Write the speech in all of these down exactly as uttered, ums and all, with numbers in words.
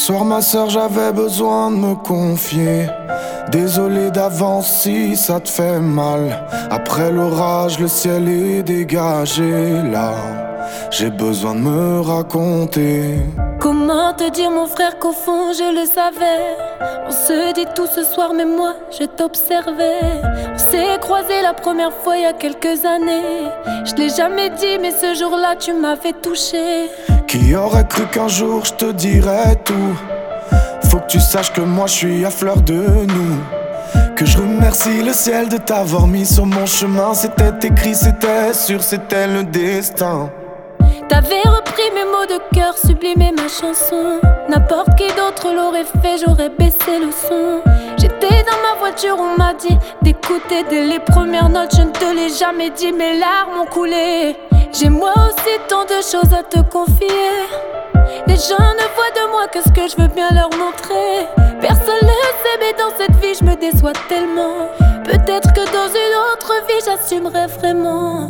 soir ma sœur j'avais besoin de me confier. Désolé d'avance si ça te fait mal. Après l'orage le ciel est dégagé. Là j'ai besoin de me raconter. Comment te dire mon frère qu'au fond je le savais. On se dit tout ce soir mais moi je t'observais. On s'est croisés la première fois il y a quelques années. Je l'ai jamais dit mais ce jour-là tu m'avais touché. Qui aurait cru qu'un jour je te dirais tout. Faut que tu saches que moi je suis à fleur de nous. Que je remercie le ciel de t'avoir mis sur mon chemin. C'était écrit, c'était sûr, c'était le destin. T'avais repris mes mots de cœur, sublimé ma chanson. N'importe qui d'autre l'aurait fait, j'aurais baissé le son. J'étais dans ma voiture, on m'a dit d'écouter dès les premières notes. Je ne te l'ai jamais dit, mes larmes ont coulé. J'ai moi aussi tant de choses à te confier. Les gens ne voient de moi que ce que je veux bien leur montrer. Personne ne le sait mais dans cette vie je me déçois tellement. Peut-être que dans une autre vie j'assumerai vraiment.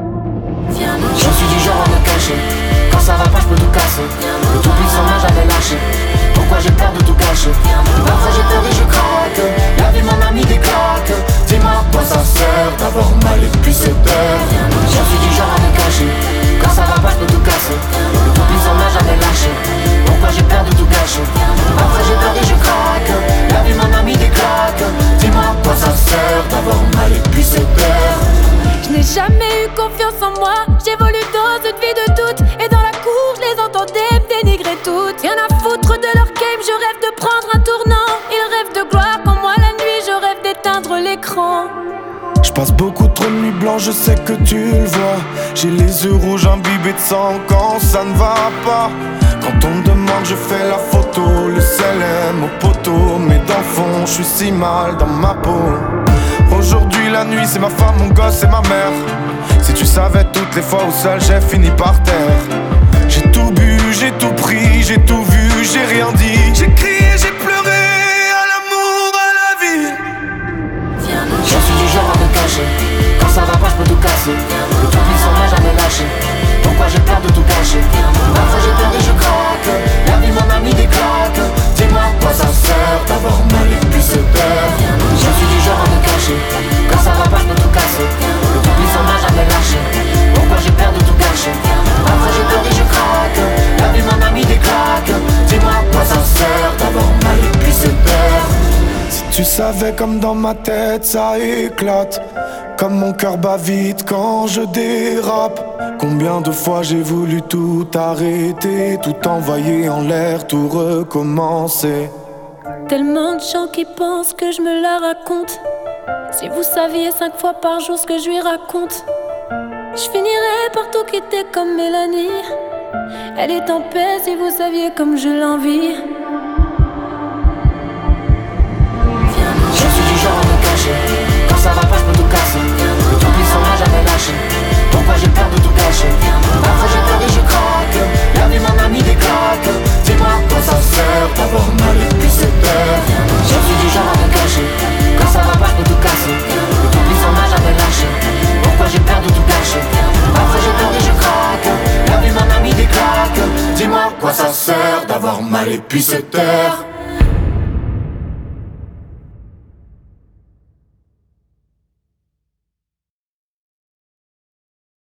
Je suis du genre à me cacher. Quand ça va pas je peux tout casser. Le tout puissant m'a jamais lâché. Pourquoi j'ai peur de tout gâcher? Parfois j'ai peur et je craque. La vie m'en a mis des claques. Dis-moi à quoi ça sert d'avoir mal et puis c'est d'heure. Je suis du genre à me cacher. Quand ça va pas je peux tout casser. Le tout puissant m'a jamais lâché. Pourquoi j'ai peur de tout gâcher? Parfois j'ai peur et je craque. La vie m'en a mis des claques. Dis-moi à quoi ça sert d'avoir mal et puis c'est d'heure. Je n'ai jamais eu confiance en moi. J'évolue dans une vie de doute. Et dans la cour je les entendais me dénigrer toutes. Rien à foutre de leur game, je rêve de prendre un tournant. Ils rêvent de gloire quand moi la nuit je rêve d'éteindre l'écran. Je passe beaucoup trop de nuits blanches, je sais que tu le vois. J'ai les yeux rouges imbibés de sang quand ça ne va pas. Quand on me demande je fais la photo. Le sel aime au poteau. Mais dans le fond je suis si mal dans ma peau. Aujourd'hui la nuit c'est ma femme, mon gosse et ma mère. Si tu savais toutes les fois où seul j'ai fini par terre. J'ai tout bu, j'ai tout pris, j'ai tout vu, j'ai rien dit. J'ai crié, j'ai pleuré à l'amour, à la vie. Je suis du genre à me cacher. Quand ça va pas je peux tout casser. Le tout puissant m'a jamais lâché. Pourquoi j'ai peur de tout gâcher? Parfois j'ai peur et je craque. La vie m'en a mis des claques. Dis-moi à quoi ça sert d'avoir mal et puis c'est d'heure. Je suis du genre à me cacher. Quand ça va pas je peux tout casser. Le tout puissant m'a jamais lâché. Pourquoi j'ai peur de tout gâcher? Parfois j'ai peur et je craque. La vie m'en a mis des claques. Dis-moi à quoi ça sert d'avoir mal et puis c'est d'heure. Si tu savais comme dans ma tête ça éclate. Comme mon cœur bat vite quand je dérape. Combien de fois j'ai voulu tout arrêter. Tout envoyer en l'air, tout recommencer. Tellement de gens qui pensent que je me la raconte. Si vous saviez cinq fois par jour ce que je lui raconte. Je finirais par tout quitter comme Mélanie. Elle est en paix si vous saviez comme je l'envie. Je suis du genre à me cacher. Quand ça va pas je peux tout casser. Le tout puissant m'a jamais lâché. Pourquoi j'ai peur de tout gâcher? Parfois j'ai peur et je craque. La vie m'en a mis des claques. Dis-moi à quoi ça sert d'avoir mal et puis c'est d'heure. Je suis du genre à me cacher. Quand ça va pas je peux tout casser. Le tout puissant m'a jamais lâché. Pourquoi j'ai peur de tout gâcher? Parfois j'ai peur et je craque. La vie m'en a mis des claques. Dis-moi à quoi ça sert d'avoir mal et puis c'est d'heure.